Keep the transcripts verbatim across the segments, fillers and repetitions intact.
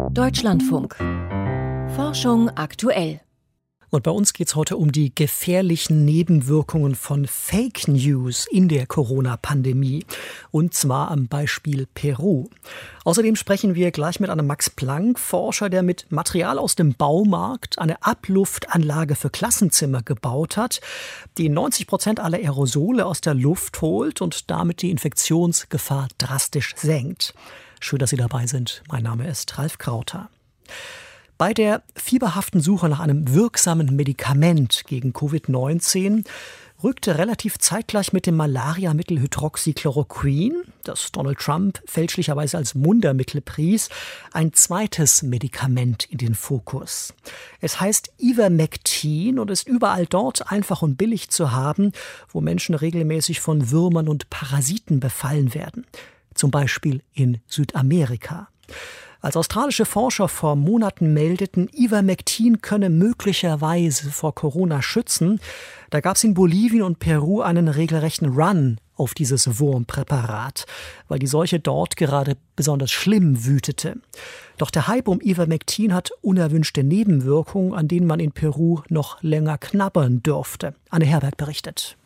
Deutschlandfunk. Forschung aktuell. Und bei uns geht es heute um die gefährlichen Nebenwirkungen von Fake News in der Corona-Pandemie. Und zwar am Beispiel Peru. Außerdem sprechen wir gleich mit einem Max-Planck-Forscher, der mit Material aus dem Baumarkt eine Abluftanlage für Klassenzimmer gebaut hat, die neunzig Prozent aller Aerosole aus der Luft holt und damit die Infektionsgefahr drastisch senkt. Schön, dass Sie dabei sind. Mein Name ist Ralf Krauter. Bei der fieberhaften Suche nach einem wirksamen Medikament gegen Covid neunzehn rückte relativ zeitgleich mit dem Malariamittel Hydroxychloroquin, das Donald Trump fälschlicherweise als Wundermittel pries, ein zweites Medikament in den Fokus. Es heißt Ivermectin und ist überall dort einfach und billig zu haben, wo Menschen regelmäßig von Würmern und Parasiten befallen werden. Zum Beispiel in Südamerika. Als australische Forscher vor Monaten meldeten, Ivermectin könne möglicherweise vor Corona schützen, da gab es in Bolivien und Peru einen regelrechten Run auf dieses Wurmpräparat, weil die Seuche dort gerade besonders schlimm wütete. Doch der Hype um Ivermectin hat unerwünschte Nebenwirkungen, an denen man in Peru noch länger knabbern dürfte. Anne Herbert berichtet.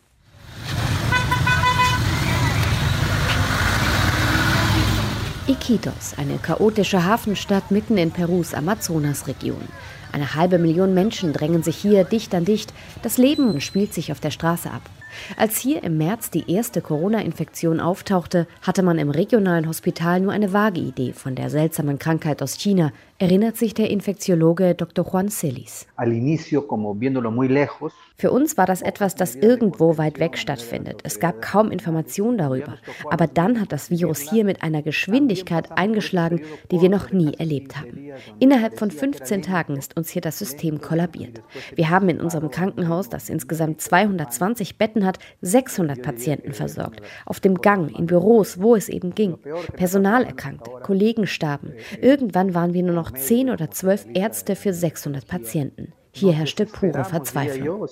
Iquitos, eine chaotische Hafenstadt mitten in Perus Amazonasregion. Eine halbe Million Menschen drängen sich hier dicht an dicht. Das Leben spielt sich auf der Straße ab. Als hier im März die erste Corona-Infektion auftauchte, hatte man im regionalen Hospital nur eine vage Idee von der seltsamen Krankheit aus China, erinnert sich der Infektiologe Doktor Juan Celis. Für uns war das etwas, das irgendwo weit weg stattfindet. Es gab kaum Informationen darüber. Aber dann hat das Virus hier mit einer Geschwindigkeit eingeschlagen, die wir noch nie erlebt haben. Innerhalb von fünfzehn Tagen ist uns hier das System kollabiert. Wir haben in unserem Krankenhaus, das insgesamt zweihundertzwanzig Betten hat, sechshundert Patienten versorgt. Auf dem Gang, in Büros, wo es eben ging. Personal erkrankte, Kollegen starben. Irgendwann waren wir nur noch zehn oder zwölf Ärzte für sechshundert Patienten. Hier herrschte pure Verzweiflung.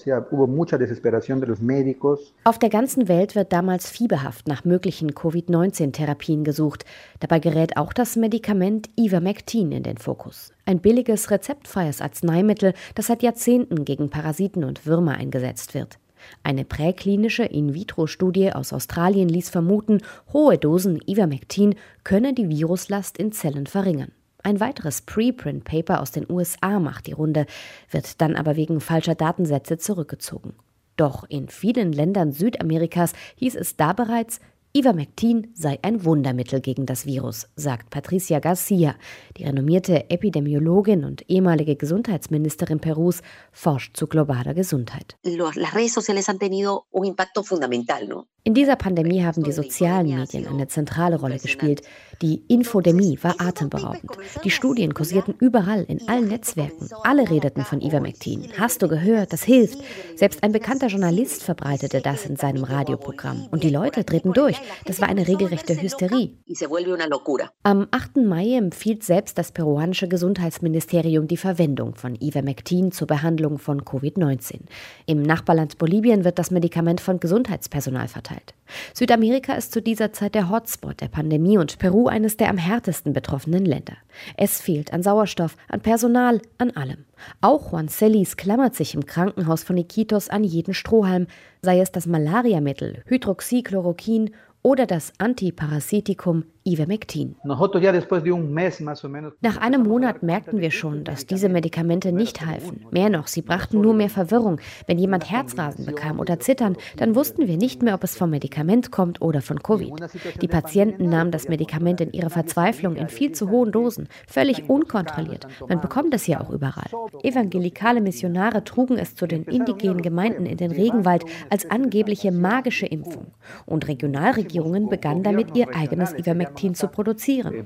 Auf der ganzen Welt wird damals fieberhaft nach möglichen Covid neunzehn Therapien gesucht. Dabei gerät auch das Medikament Ivermectin in den Fokus. Ein billiges, rezeptfreies Arzneimittel, das seit Jahrzehnten gegen Parasiten und Würmer eingesetzt wird. Eine präklinische In-vitro-Studie aus Australien ließ vermuten, hohe Dosen Ivermectin könne die Viruslast in Zellen verringern. Ein weiteres Preprint-Paper aus den U S A macht die Runde, wird dann aber wegen falscher Datensätze zurückgezogen. Doch in vielen Ländern Südamerikas hieß es da bereits, Ivermectin sei ein Wundermittel gegen das Virus, sagt Patricia Garcia. Die renommierte Epidemiologin und ehemalige Gesundheitsministerin Perus forscht zu globaler Gesundheit. In dieser Pandemie haben die sozialen Medien eine zentrale Rolle gespielt. Die Infodemie war atemberaubend. Die Studien kursierten überall in allen Netzwerken. Alle redeten von Ivermectin. Hast du gehört, das hilft. Selbst ein bekannter Journalist verbreitete das in seinem Radioprogramm. Und die Leute drehten durch. Das war eine regelrechte Hysterie. Am achten Mai empfiehlt selbst das peruanische Gesundheitsministerium die Verwendung von Ivermectin zur Behandlung von Covid neunzehn. Im Nachbarland Bolivien wird das Medikament von Gesundheitspersonal verteilt. Südamerika ist zu dieser Zeit der Hotspot der Pandemie und Peru eines der am härtesten betroffenen Länder. Es fehlt an Sauerstoff, an Personal, an allem. Auch Juan Celis klammert sich im Krankenhaus von Iquitos an jeden Strohhalm, sei es das Malariamittel Hydroxychloroquin oder das Antiparasitikum Ivermectin. Nach einem Monat merkten wir schon, dass diese Medikamente nicht halfen. Mehr noch, sie brachten nur mehr Verwirrung. Wenn jemand Herzrasen bekam oder Zittern, dann wussten wir nicht mehr, ob es vom Medikament kommt oder von Covid. Die Patienten nahmen das Medikament in ihrer Verzweiflung in viel zu hohen Dosen, völlig unkontrolliert. Man bekommt es ja auch überall. Evangelikale Missionare trugen es zu den indigenen Gemeinden in den Regenwald als angebliche magische Impfung. Und Regionalregierungen begannen damit, ihr eigenes Ivermectin zu produzieren.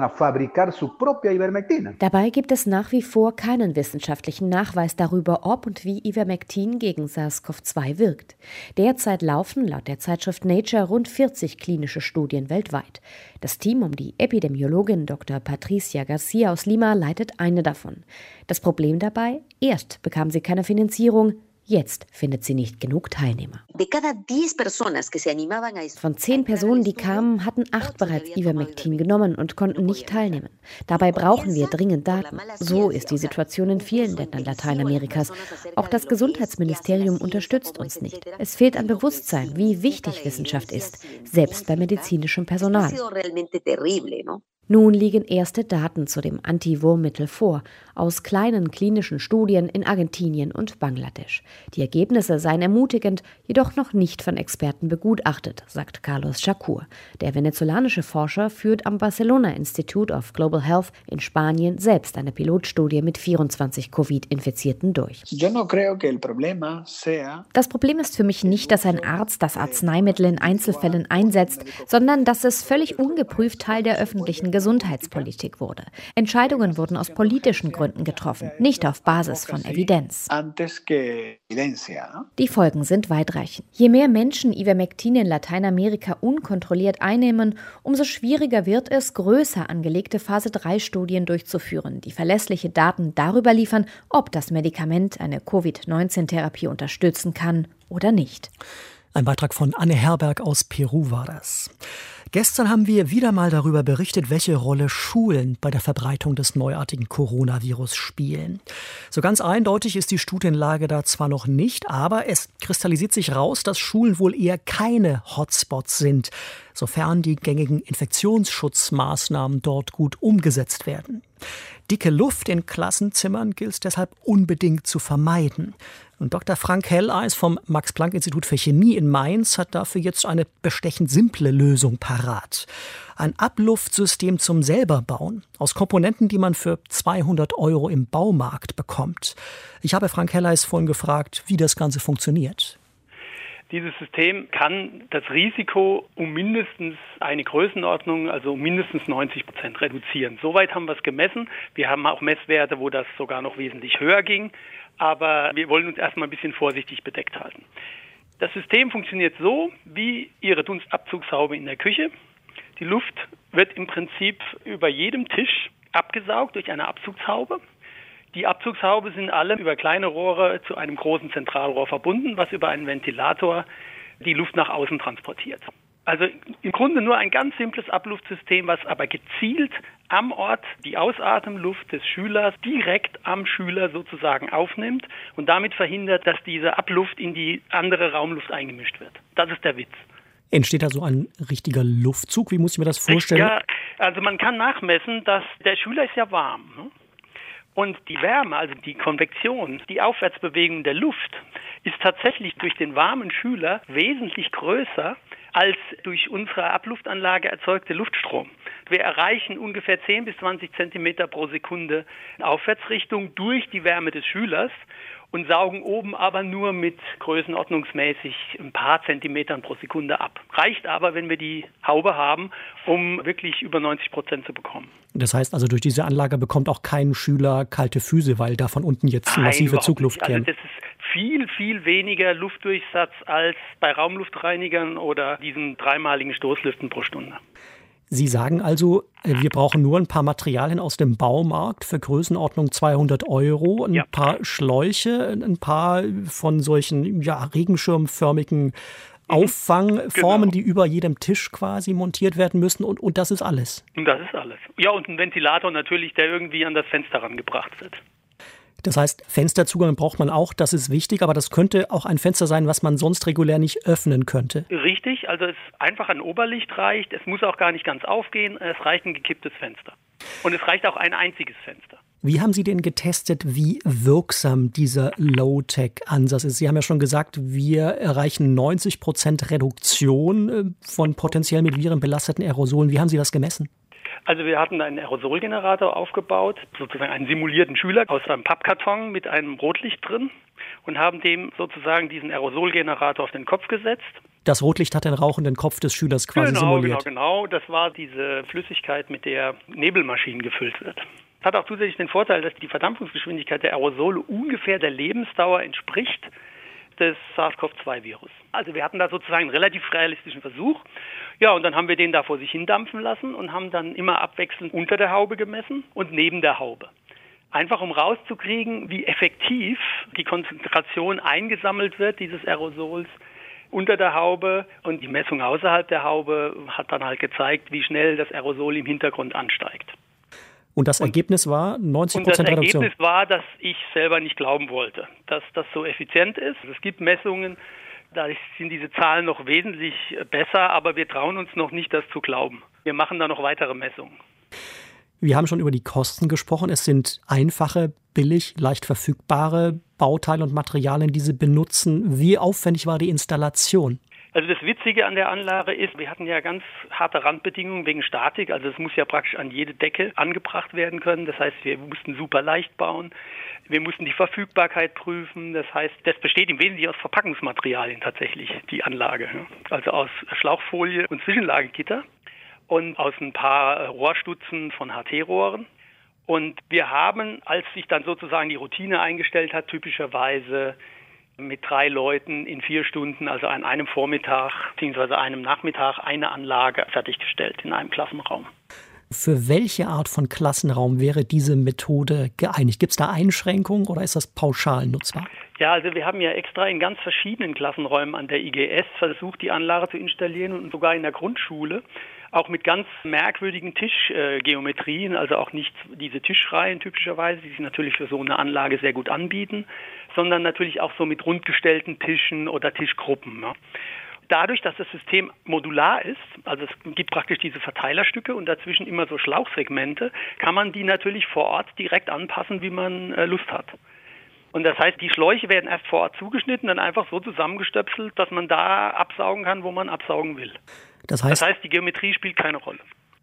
Dabei gibt es nach wie vor keinen wissenschaftlichen Nachweis darüber, ob und wie Ivermectin gegen SARS-C o V zwei wirkt. Derzeit laufen laut der Zeitschrift Nature rund vierzig klinische Studien weltweit. Das Team um die Epidemiologin Doktor Patricia Garcia aus Lima leitet eine davon. Das Problem dabei? Erst bekam sie keine Finanzierung, Jetzt findet sie nicht genug Teilnehmer. Von zehn Personen, die kamen, hatten acht bereits Ivermectin genommen und konnten nicht teilnehmen. Dabei brauchen wir dringend Daten. So ist die Situation in vielen Ländern Lateinamerikas. Auch das Gesundheitsministerium unterstützt uns nicht. Es fehlt an Bewusstsein, wie wichtig Wissenschaft ist, selbst bei medizinischem Personal. Nun liegen erste Daten zu dem Anti-Wurmmittel vor, aus kleinen klinischen Studien in Argentinien und Bangladesch. Die Ergebnisse seien ermutigend, jedoch noch nicht von Experten begutachtet, sagt Carlos Chacur. Der venezolanische Forscher führt am Barcelona Institute of Global Health in Spanien selbst eine Pilotstudie mit vierundzwanzig Covid-Infizierten durch. Das Problem ist für mich nicht, dass ein Arzt das Arzneimittel in Einzelfällen einsetzt, sondern dass es völlig ungeprüft Teil der öffentlichen Gesundheitspolitik wurde. Entscheidungen wurden aus politischen Gründen getroffen, nicht auf Basis von Evidenz. Die Folgen sind weitreichend. Je mehr Menschen Ivermectin in Lateinamerika unkontrolliert einnehmen, umso schwieriger wird es, größer angelegte Phase drei Studien durchzuführen, die verlässliche Daten darüber liefern, ob das Medikament eine Covid neunzehn Therapie unterstützen kann oder nicht. Ein Beitrag von Anne Herberg aus Peru war das. Gestern haben wir wieder mal darüber berichtet, welche Rolle Schulen bei der Verbreitung des neuartigen Coronavirus spielen. So ganz eindeutig ist die Studienlage da zwar noch nicht, aber es kristallisiert sich raus, dass Schulen wohl eher keine Hotspots sind, sofern die gängigen Infektionsschutzmaßnahmen dort gut umgesetzt werden. Dicke Luft in Klassenzimmern gilt es deshalb unbedingt zu vermeiden. Und Doktor Frank Helleis vom Max-Planck-Institut für Chemie in Mainz hat dafür jetzt eine bestechend simple Lösung parat. Ein Abluftsystem zum Selberbauen aus Komponenten, die man für zweihundert Euro im Baumarkt bekommt. Ich habe Frank Helleis vorhin gefragt, wie das Ganze funktioniert. Dieses System kann das Risiko um mindestens eine Größenordnung, also um mindestens neunzig Prozent reduzieren. Soweit haben wir es gemessen. Wir haben auch Messwerte, wo das sogar noch wesentlich höher ging. Aber wir wollen uns erstmal ein bisschen vorsichtig bedeckt halten. Das System funktioniert so wie Ihre Dunstabzugshaube in der Küche. Die Luft wird im Prinzip über jedem Tisch abgesaugt durch eine Abzugshaube. Die Abzugshaube sind alle über kleine Rohre zu einem großen Zentralrohr verbunden, was über einen Ventilator die Luft nach außen transportiert. Also im Grunde nur ein ganz simples Abluftsystem, was aber gezielt am Ort die Ausatemluft des Schülers direkt am Schüler sozusagen aufnimmt und damit verhindert, dass diese Abluft in die andere Raumluft eingemischt wird. Das ist der Witz. Entsteht da so ein richtiger Luftzug? Wie muss ich mir das vorstellen? Ja, also man kann nachmessen, dass der Schüler ist ja warm, ne? Und die Wärme, also die Konvektion, die Aufwärtsbewegung der Luft, ist tatsächlich durch den warmen Schüler wesentlich größer als durch unsere Abluftanlage erzeugte Luftstrom. Wir erreichen ungefähr zehn bis zwanzig Zentimeter pro Sekunde Aufwärtsrichtung durch die Wärme des Schülers und saugen oben aber nur mit größenordnungsmäßig ein paar Zentimetern pro Sekunde ab. Reicht aber, wenn wir die Haube haben, um wirklich über neunzig Prozent zu bekommen. Das heißt also, durch diese Anlage bekommt auch kein Schüler kalte Füße, weil da von unten jetzt Nein, massive Zugluft käme. Also das ist viel, viel weniger Luftdurchsatz als bei Raumluftreinigern oder diesen dreimaligen Stoßlüften pro Stunde. Sie sagen also, wir brauchen nur ein paar Materialien aus dem Baumarkt für Größenordnung zweihundert Euro, ein ja. paar Schläuche, ein paar von solchen ja, regenschirmförmigen Auffangformen, genau. die über jedem Tisch quasi montiert werden müssen und, und das ist alles. Und das ist alles. Ja, und ein Ventilator natürlich, der irgendwie an das Fenster rangebracht wird. Das heißt, Fensterzugang braucht man auch, das ist wichtig, aber das könnte auch ein Fenster sein, was man sonst regulär nicht öffnen könnte. Richtig, also es einfach ein Oberlicht reicht, es muss auch gar nicht ganz aufgehen, es reicht ein gekipptes Fenster. Und es reicht auch ein einziges Fenster. Wie haben Sie denn getestet, wie wirksam dieser Low-Tech-Ansatz ist? Sie haben ja schon gesagt, wir erreichen neunzig Prozent Reduktion von potenziell mit Viren belasteten Aerosolen. Wie haben Sie das gemessen? Also wir hatten einen Aerosolgenerator aufgebaut, sozusagen einen simulierten Schüler aus einem Pappkarton mit einem Rotlicht drin und haben dem sozusagen diesen Aerosolgenerator auf den Kopf gesetzt. Das Rotlicht hat den rauchenden Kopf des Schülers quasi genau, simuliert. Genau, genau. Das war diese Flüssigkeit, mit der Nebelmaschinen gefüllt wird. Das hat auch zusätzlich den Vorteil, dass die Verdampfungsgeschwindigkeit der Aerosole ungefähr der Lebensdauer entspricht des SARS-CoV zwei Virus. Also wir hatten da sozusagen einen relativ realistischen Versuch. Ja, und dann haben wir den da vor sich hindampfen lassen und haben dann immer abwechselnd unter der Haube gemessen und neben der Haube. Einfach um rauszukriegen, wie effektiv die Konzentration eingesammelt wird, dieses Aerosols unter der Haube. Und die Messung außerhalb der Haube hat dann halt gezeigt, wie schnell das Aerosol im Hintergrund ansteigt. Und das Ergebnis war neunzig Prozent Reduktion? Und das Ergebnis war, dass ich selber nicht glauben wollte, dass das so effizient ist. Es gibt Messungen, da sind diese Zahlen noch wesentlich besser, aber wir trauen uns noch nicht, das zu glauben. Wir machen da noch weitere Messungen. Wir haben schon über die Kosten gesprochen. Es sind einfache, billig, leicht verfügbare Bauteile und Materialien, die Sie benutzen. Wie aufwendig war die Installation? Also das Witzige an der Anlage ist, wir hatten ja ganz harte Randbedingungen wegen Statik. Also es muss ja praktisch an jede Decke angebracht werden können. Das heißt, wir mussten super leicht bauen. Wir mussten die Verfügbarkeit prüfen. Das heißt, das besteht im Wesentlichen aus Verpackungsmaterialien tatsächlich, die Anlage. Also aus Schlauchfolie und Zwischenlagengitter. Und aus ein paar Rohrstutzen von H T-Rohren. Und wir haben, als sich dann sozusagen die Routine eingestellt hat, typischerweise mit drei Leuten in vier Stunden, also an einem Vormittag bzw. einem Nachmittag, eine Anlage fertiggestellt in einem Klassenraum. Für welche Art von Klassenraum wäre diese Methode geeignet? Gibt es da Einschränkungen oder ist das pauschal nutzbar? Ja, also wir haben ja extra in ganz verschiedenen Klassenräumen an der I G S versucht, die Anlage zu installieren und sogar in der Grundschule. Auch mit ganz merkwürdigen Tischgeometrien, also auch nicht diese Tischreihen typischerweise, die sich natürlich für so eine Anlage sehr gut anbieten, sondern natürlich auch so mit rundgestellten Tischen oder Tischgruppen. Ja. Dadurch, dass das System modular ist, also es gibt praktisch diese Verteilerstücke und dazwischen immer so Schlauchsegmente, kann man die natürlich vor Ort direkt anpassen, wie man äh, Lust hat. Und das heißt, die Schläuche werden erst vor Ort zugeschnitten, dann einfach so zusammengestöpselt, dass man da absaugen kann, wo man absaugen will. Das heißt, das heißt, die Geometrie spielt keine Rolle.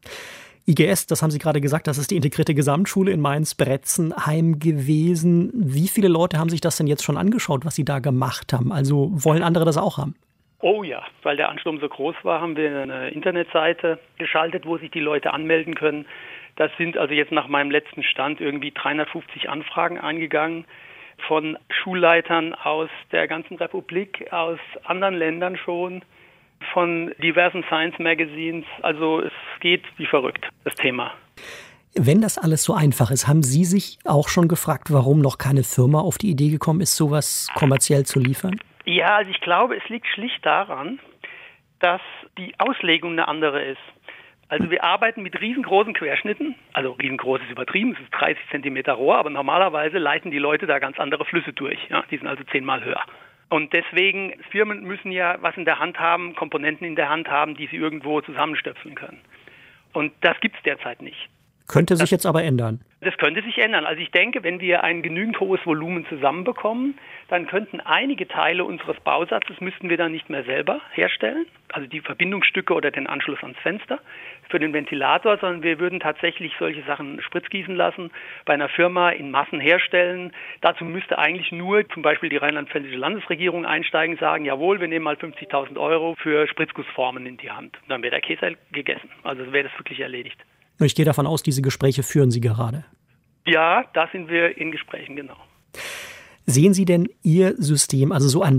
I G S, das haben Sie gerade gesagt, das ist die integrierte Gesamtschule in Mainz-Bretzenheim gewesen. Wie viele Leute haben sich das denn jetzt schon angeschaut, was Sie da gemacht haben? Also wollen andere das auch haben? Oh ja, weil der Ansturm so groß war, haben wir eine Internetseite geschaltet, wo sich die Leute anmelden können. Das sind also jetzt nach meinem letzten Stand irgendwie dreihundertfünfzig Anfragen eingegangen von Schulleitern aus der ganzen Republik, aus anderen Ländern schon, von diversen Science Magazines. Also es geht wie verrückt, das Thema. Wenn das alles so einfach ist, haben Sie sich auch schon gefragt, warum noch keine Firma auf die Idee gekommen ist, sowas kommerziell zu liefern? Ja, also ich glaube, es liegt schlicht daran, dass die Auslegung eine andere ist. Also wir arbeiten mit riesengroßen Querschnitten, also riesengroß ist übertrieben, es ist dreißig Zentimeter Rohr, aber normalerweise leiten die Leute da ganz andere Flüsse durch. Ja? Die sind also zehnmal höher. Und deswegen, Firmen müssen ja was in der Hand haben, Komponenten in der Hand haben, die sie irgendwo zusammenstöpseln können. Und das gibt es derzeit nicht. Könnte sich das, jetzt aber ändern. Das könnte sich ändern. Also ich denke, wenn wir ein genügend hohes Volumen zusammenbekommen, dann könnten einige Teile unseres Bausatzes, müssten wir dann nicht mehr selber herstellen, also die Verbindungsstücke oder den Anschluss ans Fenster für den Ventilator, sondern wir würden tatsächlich solche Sachen spritzgießen lassen, bei einer Firma in Massen herstellen. Dazu müsste eigentlich nur zum Beispiel die rheinland-pfälzische Landesregierung einsteigen und sagen, jawohl, wir nehmen mal fünfzigtausend Euro für Spritzgussformen in die Hand. Dann wäre der Käse gegessen. Also wäre das wirklich erledigt. Ich gehe davon aus, diese Gespräche führen Sie gerade. Ja, da sind wir in Gesprächen, genau. Sehen Sie denn Ihr System, also so ein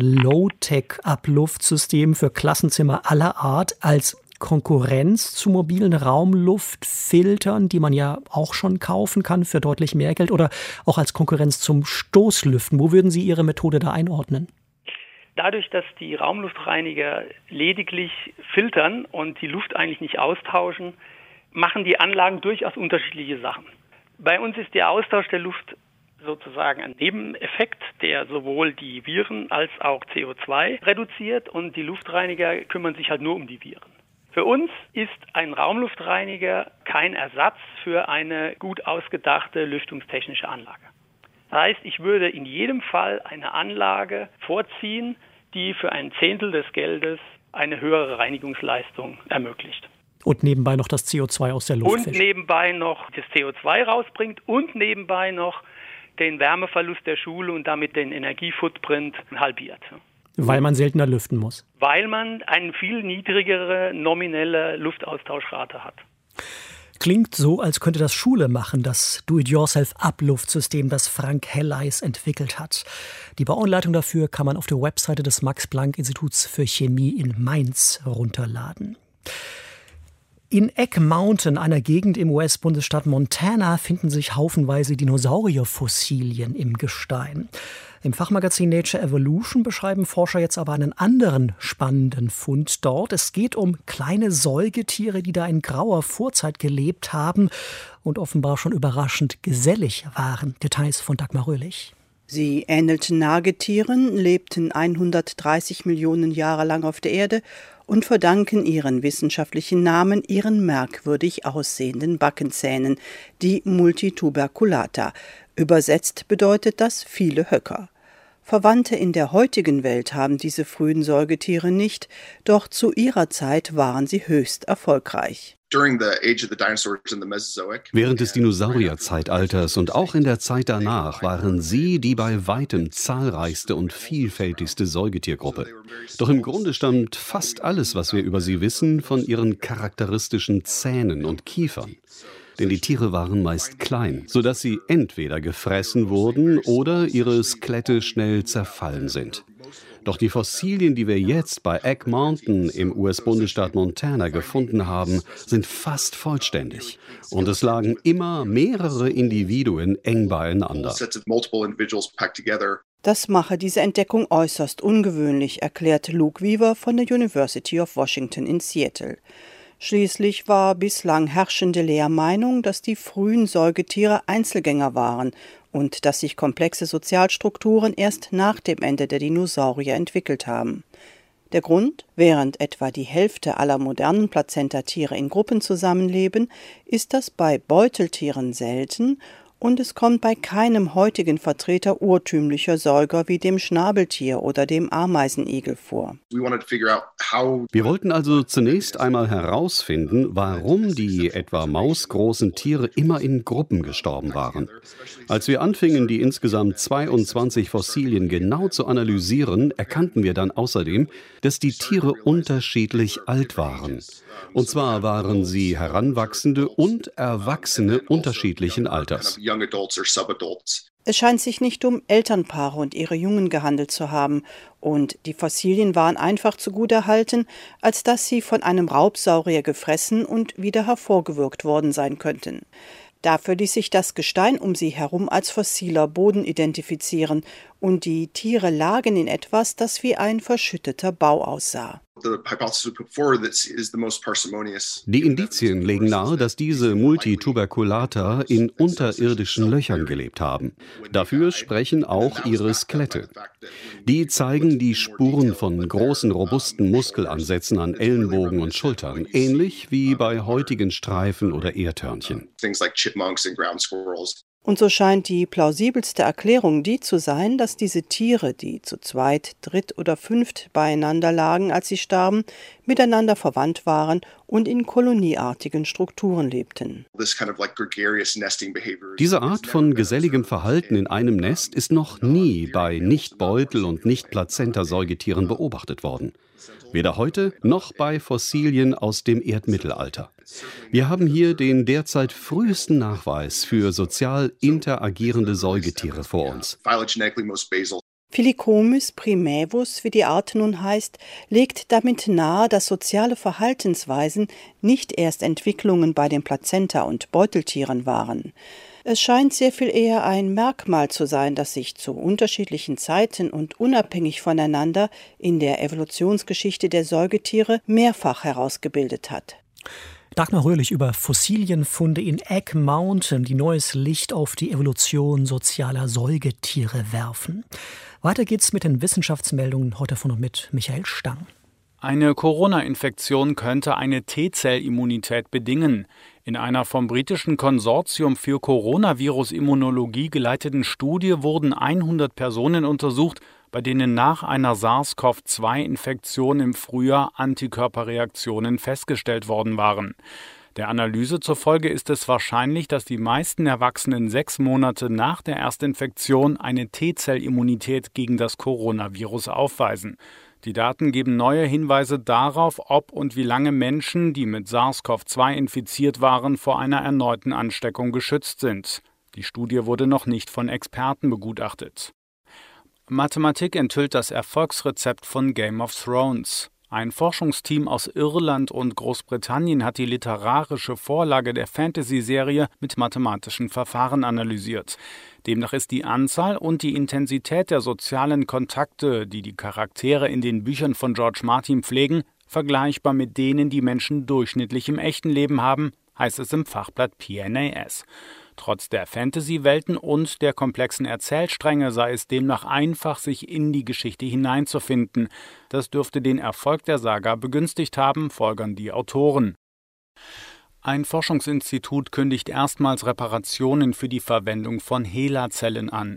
Low-Tech-Abluftsystem für Klassenzimmer aller Art, als Konkurrenz zu mobilen Raumluftfiltern, die man ja auch schon kaufen kann für deutlich mehr Geld, oder auch als Konkurrenz zum Stoßlüften? Wo würden Sie Ihre Methode da einordnen? Dadurch, dass die Raumluftreiniger lediglich filtern und die Luft eigentlich nicht austauschen, machen die Anlagen durchaus unterschiedliche Sachen. Bei uns ist der Austausch der Luft sozusagen ein Nebeneffekt, der sowohl die Viren als auch C O zwei reduziert, und die Luftreiniger kümmern sich halt nur um die Viren. Für uns ist ein Raumluftreiniger kein Ersatz für eine gut ausgedachte lüftungstechnische Anlage. Das heißt, ich würde in jedem Fall eine Anlage vorziehen, die für ein Zehntel des Geldes eine höhere Reinigungsleistung ermöglicht. Und nebenbei noch das C O zwei aus der Luft Und fischt. nebenbei noch das C O zwei rausbringt und nebenbei noch den Wärmeverlust der Schule und damit den Energiefootprint halbiert. Weil man seltener lüften muss. Weil man eine viel niedrigere nominelle Luftaustauschrate hat. Klingt so, als könnte das Schule machen, das Do-it-yourself-Abluftsystem, das Frank Helleis entwickelt hat. Die Bauanleitung dafür kann man auf der Webseite des Max-Planck-Instituts für Chemie in Mainz runterladen. In Egg Mountain, einer Gegend im U S-Bundesstaat Montana, finden sich haufenweise Dinosaurierfossilien im Gestein. Im Fachmagazin Nature Evolution beschreiben Forscher jetzt aber einen anderen spannenden Fund dort. Es geht um kleine Säugetiere, die da in grauer Vorzeit gelebt haben und offenbar schon überraschend gesellig waren. Details von Dagmar Röhlich. Sie ähnelten Nagetieren, lebten hundertdreißig Millionen Jahre lang auf der Erde und verdanken ihren wissenschaftlichen Namen ihren merkwürdig aussehenden Backenzähnen, die Multituberculata. Übersetzt bedeutet das viele Höcker. Verwandte in der heutigen Welt haben diese frühen Säugetiere nicht, doch zu ihrer Zeit waren sie höchst erfolgreich. Während des Dinosaurierzeitalters und auch in der Zeit danach waren sie die bei weitem zahlreichste und vielfältigste Säugetiergruppe. Doch im Grunde stammt fast alles, was wir über sie wissen, von ihren charakteristischen Zähnen und Kiefern. Denn die Tiere waren meist klein, sodass sie entweder gefressen wurden oder ihre Skelette schnell zerfallen sind. Doch die Fossilien, die wir jetzt bei Egg Mountain im U S-Bundesstaat Montana gefunden haben, sind fast vollständig. Und es lagen immer mehrere Individuen eng beieinander. Das mache diese Entdeckung äußerst ungewöhnlich, erklärt Luke Weaver von der University of Washington in Seattle. Schließlich war bislang herrschende Lehrmeinung, dass die frühen Säugetiere Einzelgänger waren und dass sich komplexe Sozialstrukturen erst nach dem Ende der Dinosaurier entwickelt haben. Der Grund? Während etwa die Hälfte aller modernen Plazentatiere in Gruppen zusammenleben, ist das bei Beuteltieren selten und es kommt bei keinem heutigen Vertreter urtümlicher Säuger wie dem Schnabeltier oder dem Ameisenigel vor. Wir wollten also zunächst einmal herausfinden, warum die etwa mausgroßen Tiere immer in Gruppen gestorben waren. Als wir anfingen, die insgesamt zweiundzwanzig Fossilien genau zu analysieren, erkannten wir dann außerdem, dass die Tiere unterschiedlich alt waren. Und zwar waren sie Heranwachsende und Erwachsene unterschiedlichen Alters. Es scheint sich nicht um Elternpaare und ihre Jungen gehandelt zu haben, und die Fossilien waren einfach zu gut erhalten, als dass sie von einem Raubsaurier gefressen und wieder hervorgewürgt worden sein könnten. Dafür ließ sich das Gestein um sie herum als fossiler Boden identifizieren, und die Tiere lagen in etwas, das wie ein verschütteter Bau aussah. Die Indizien legen nahe, dass diese Multituberculata in unterirdischen Löchern gelebt haben. Dafür sprechen auch ihre Skelette. Die zeigen die Spuren von großen, robusten Muskelansätzen an Ellenbogen und Schultern, ähnlich wie bei heutigen Streifen oder Erdhörnchen. Und so scheint die plausibelste Erklärung die zu sein, dass diese Tiere, die zu zweit, dritt oder fünft beieinander lagen, als sie starben, miteinander verwandt waren und in kolonieartigen Strukturen lebten. Diese Art von geselligem Verhalten in einem Nest ist noch nie bei Nicht-Beutel- und Nicht-Plazenta-Säugetieren beobachtet worden. Weder heute noch bei Fossilien aus dem Erdmittelalter. Wir haben hier den derzeit frühesten Nachweis für sozial interagierende Säugetiere vor uns. Phylicomus primavus, wie die Art nun heißt, legt damit nahe, dass soziale Verhaltensweisen nicht erst Entwicklungen bei den Plazenta- und Beuteltieren waren. Es scheint sehr viel eher ein Merkmal zu sein, das sich zu unterschiedlichen Zeiten und unabhängig voneinander in der Evolutionsgeschichte der Säugetiere mehrfach herausgebildet hat. Dagmar Röhlich über Fossilienfunde in Egg Mountain, die neues Licht auf die Evolution sozialer Säugetiere werfen. Weiter geht's mit den Wissenschaftsmeldungen heute von und mit Michael Stang. Eine Corona-Infektion könnte eine T-Zell-Immunität bedingen. In einer vom britischen Konsortium für Coronavirus-Immunologie geleiteten Studie wurden hundert Personen untersucht, bei denen nach einer SARS-C o V zwei Infektion im Frühjahr Antikörperreaktionen festgestellt worden waren. Der Analyse zufolge ist es wahrscheinlich, dass die meisten Erwachsenen sechs Monate nach der Erstinfektion eine T-Zell-Immunität gegen das Coronavirus aufweisen. Die Daten geben neue Hinweise darauf, ob und wie lange Menschen, die mit SARS-C o V zwei infiziert waren, vor einer erneuten Ansteckung geschützt sind. Die Studie wurde noch nicht von Experten begutachtet. Mathematik enthüllt das Erfolgsrezept von Game of Thrones. Ein Forschungsteam aus Irland und Großbritannien hat die literarische Vorlage der Fantasy-Serie mit mathematischen Verfahren analysiert. Demnach ist die Anzahl und die Intensität der sozialen Kontakte, die die Charaktere in den Büchern von George Martin pflegen, vergleichbar mit denen, die Menschen durchschnittlich im echten Leben haben, heißt es im Fachblatt P N A S. Trotz der Fantasy-Welten und der komplexen Erzählstränge sei es demnach einfach, sich in die Geschichte hineinzufinden. Das dürfte den Erfolg der Saga begünstigt haben, folgern die Autoren. Ein Forschungsinstitut kündigt erstmals Reparationen für die Verwendung von HeLa-Zellen an.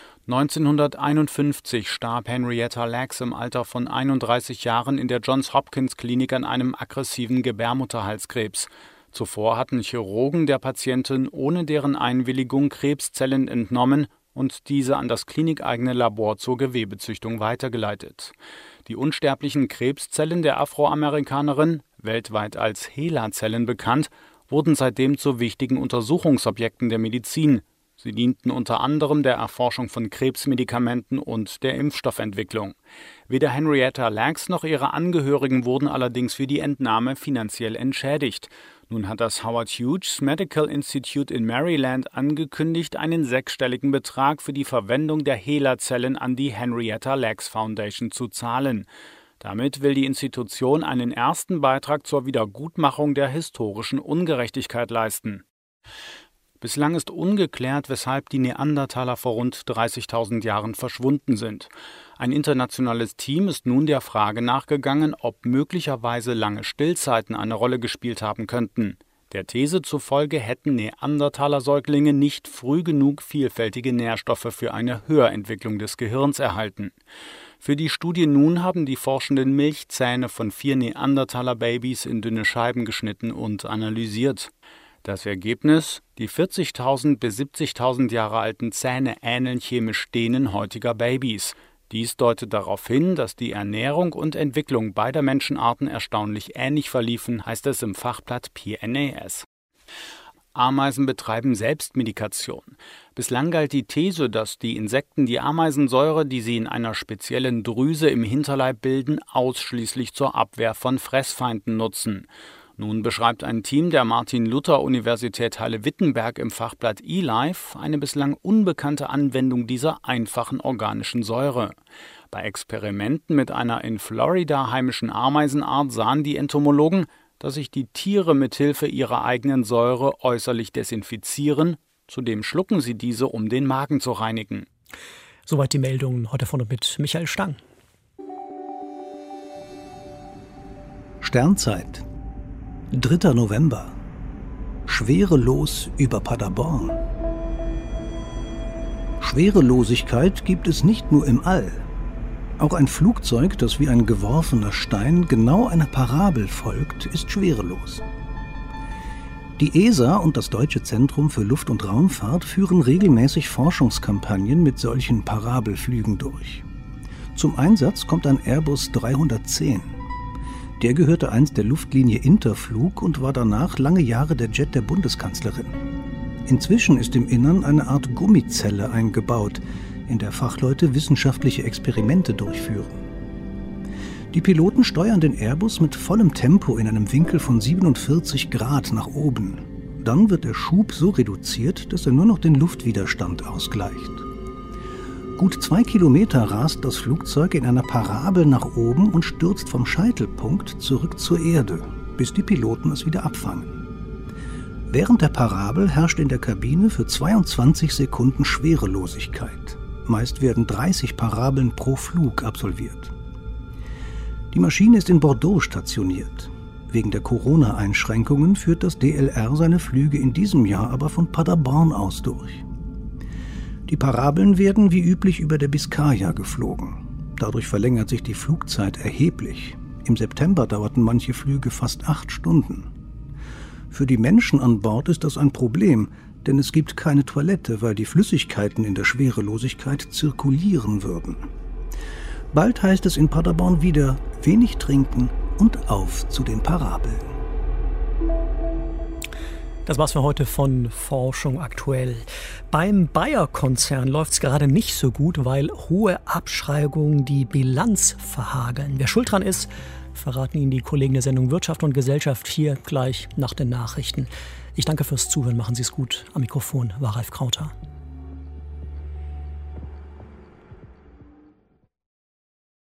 neunzehnhunderteinundfünfzig starb Henrietta Lacks im Alter von einunddreißig Jahren in der Johns Hopkins Klinik an einem aggressiven Gebärmutterhalskrebs. Zuvor hatten Chirurgen der Patientin ohne deren Einwilligung Krebszellen entnommen und diese an das klinikeigene Labor zur Gewebezüchtung weitergeleitet. Die unsterblichen Krebszellen der Afroamerikanerin, weltweit als HeLa-Zellen bekannt, wurden seitdem zu wichtigen Untersuchungsobjekten der Medizin. Sie dienten unter anderem der Erforschung von Krebsmedikamenten und der Impfstoffentwicklung. Weder Henrietta Lacks noch ihre Angehörigen wurden allerdings für die Entnahme finanziell entschädigt. Nun hat das Howard Hughes Medical Institute in Maryland angekündigt, einen sechsstelligen Betrag für die Verwendung der HeLa-Zellen an die Henrietta Lacks Foundation zu zahlen. Damit will die Institution einen ersten Beitrag zur Wiedergutmachung der historischen Ungerechtigkeit leisten. Bislang ist ungeklärt, weshalb die Neandertaler vor rund dreißigtausend Jahren verschwunden sind. Ein internationales Team ist nun der Frage nachgegangen, ob möglicherweise lange Stillzeiten eine Rolle gespielt haben könnten. Der These zufolge hätten Neandertaler-Säuglinge nicht früh genug vielfältige Nährstoffe für eine Höherentwicklung des Gehirns erhalten. Für die Studie nun haben die Forschenden Milchzähne von vier Neandertaler-Babys in dünne Scheiben geschnitten und analysiert. Das Ergebnis: Die vierzigtausend bis siebzigtausend Jahre alten Zähne ähneln chemisch denen heutiger Babys. Dies deutet darauf hin, dass die Ernährung und Entwicklung beider Menschenarten erstaunlich ähnlich verliefen, heißt es im Fachblatt P N A S. Ameisen betreiben Selbstmedikation. Bislang galt die These, dass die Insekten die Ameisensäure, die sie in einer speziellen Drüse im Hinterleib bilden, ausschließlich zur Abwehr von Fressfeinden nutzen. Nun beschreibt ein Team der Martin-Luther-Universität Halle-Wittenberg im Fachblatt eLife eine bislang unbekannte Anwendung dieser einfachen organischen Säure. Bei Experimenten mit einer in Florida heimischen Ameisenart sahen die Entomologen, dass sich die Tiere mithilfe ihrer eigenen Säure äußerlich desinfizieren, zudem schlucken sie diese, um den Magen zu reinigen. Soweit die Meldungen heute von und mit Michael Stang. Sternzeit dritter November. Schwerelos über Paderborn. Schwerelosigkeit gibt es nicht nur im All. Auch ein Flugzeug, das wie ein geworfener Stein genau einer Parabel folgt, ist schwerelos. Die E S A und das Deutsche Zentrum für Luft- und Raumfahrt führen regelmäßig Forschungskampagnen mit solchen Parabelflügen durch. Zum Einsatz kommt ein Airbus dreihundertzehn. Der gehörte einst der Luftlinie Interflug und war danach lange Jahre der Jet der Bundeskanzlerin. Inzwischen ist im Innern eine Art Gummizelle eingebaut, in der Fachleute wissenschaftliche Experimente durchführen. Die Piloten steuern den Airbus mit vollem Tempo in einem Winkel von siebenundvierzig Grad nach oben. Dann wird der Schub so reduziert, dass er nur noch den Luftwiderstand ausgleicht. Gut zwei Kilometer rast das Flugzeug in einer Parabel nach oben und stürzt vom Scheitelpunkt zurück zur Erde, bis die Piloten es wieder abfangen. Während der Parabel herrscht in der Kabine für zweiundzwanzig Sekunden Schwerelosigkeit. Meist werden dreißig Parabeln pro Flug absolviert. Die Maschine ist in Bordeaux stationiert. Wegen der Corona-Einschränkungen führt das D L R seine Flüge in diesem Jahr aber von Paderborn aus durch. Die Parabeln werden wie üblich über der Biskaya geflogen. Dadurch verlängert sich die Flugzeit erheblich. Im September dauerten manche Flüge fast acht Stunden. Für die Menschen an Bord ist das ein Problem, denn es gibt keine Toilette, weil die Flüssigkeiten in der Schwerelosigkeit zirkulieren würden. Bald heißt es in Paderborn wieder: wenig trinken und auf zu den Parabeln. Das war's für heute von Forschung aktuell. Beim Bayer-Konzern läuft's gerade nicht so gut, weil hohe Abschreibungen die Bilanz verhageln. Wer schuld dran ist, verraten Ihnen die Kollegen der Sendung Wirtschaft und Gesellschaft hier gleich nach den Nachrichten. Ich danke fürs Zuhören, machen Sie es gut. Am Mikrofon war Ralf Krauter.